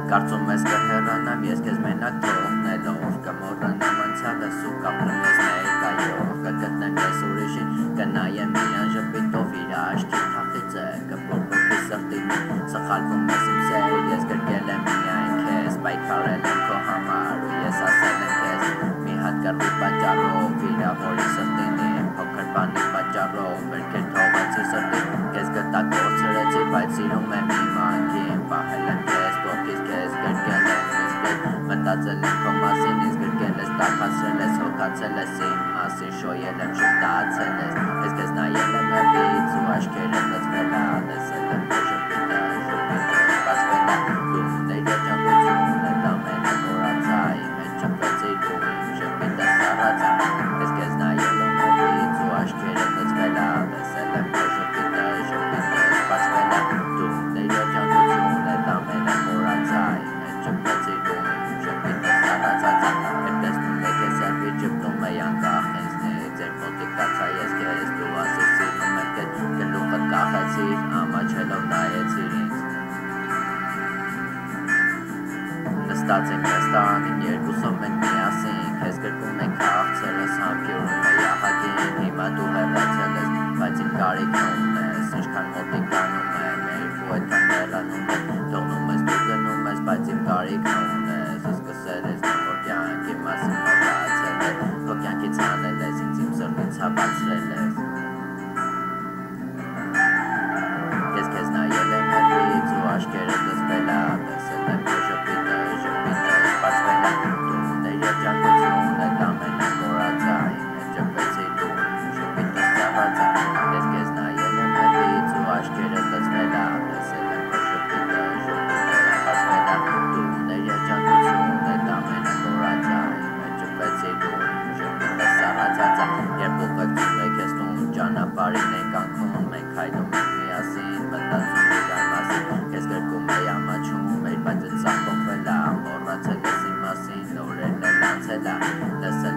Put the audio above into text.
Կարծում ես կհեռանամ ես քեզ մենակ թողնելով, կմոռանամ անցյալս ու կապրեմ ես ներկայով, կգտնեմ ես ուրիշին, կնայեմ միայն ժպիտով իր աչքի թախիծը, կբորբոքի սրտին, սխալվում ես իմ սեր, ես գրկել եմ միայն քեզ, պայքարել եմ քո համար ու ես ասել եմ քեզ, մի հատ կռվի պատճառով, վիրավորի սրտին իմ, փոքր բանի պատճառով, վերքեր թողեցի սրտին, քեզ գտակորցրեցի, բայց սիրում եմ իմ անկին, պահել եմ քեզ, կողքից քեզ գրկել եմ ինձ, մտածել եմ քո մասին, ինձ գրկել ես, տաքացրել ես, հոգացել ես իմ մասին, շոյել եմ, շփտացել ես, ես քեզ նայել եմ հեռվից ու աչքերը լցվել ա, լսել եմ քո ժպիտը, բացվել ա, դու ուներ երջանկություն, այդ ամենը մոռացա, իմ հետ շփվեցիր դու, իմ ժպիտը սառացա, ես քեզ նայել եմ հեռվից ու աչքերը լցվել ա, լսել եմ քո ժպիտը, բացվել ա, դու ուներ երջանկություն, այդ ամենը մոռացա, իմ հետ շփվեցիր դու, իմ ժպիտը սառացա, երբ տեսնում եք ես հեռվից ժպտում է անկախ ինձնից, երբ մոտիկ կացա ես քեզ, դու ասես սիրում եմ քեզ, գլուխդ կախեցիր, ամաչելով նայեցիր ինձ, նստած ենք նստանին, երկուսով մենք միասին, քեզ գրկում ենք քաղցրս, համբյուրում է ահագին, հիմա դու հեռացել ես, բայց իմ կարիքն ունես, ինչքան մոտիկ անում է, մեր ու այդքան հեռանում է, թողնում ես դու գնում ես, բայց իմ կարիքն ունես, սկսել ես նոր կյանքի մասին մտածել ես, քո կյանքից հանել ես, ինձ իմ սրտից հավացրել ես, ես քեզ նայել եմ հեռվից ու աչքերը լցվել ա, լսել եմ քո ժպիտը, բացվել ա, դու ուներ երջանկություն, այդ ամենը մոռացա, իմ հետ շփվեցիր դու, ժպիտը սառացա, ես քեզ նայել եմ հեռվից ու աչքերը լցվել ա, լսել եմ քո ժպիտը, բացվել ա, դու ուներ երջանկություն, այդ ամենը մոռացա, իմ հետ շփվեցիր դու, ժպիտը սառացա, երբ ուղեկցում եք ես տուն, ճանապարհին ենք անցնում, մենք քայլում ենք միասին, մտածում իրար մասին, քեզ գրկում է ամաչում, մեր բայց այդ սաղ փոխվել ա, մոռացել ես իմ մասին, օրերն էլ անցել ա, լսել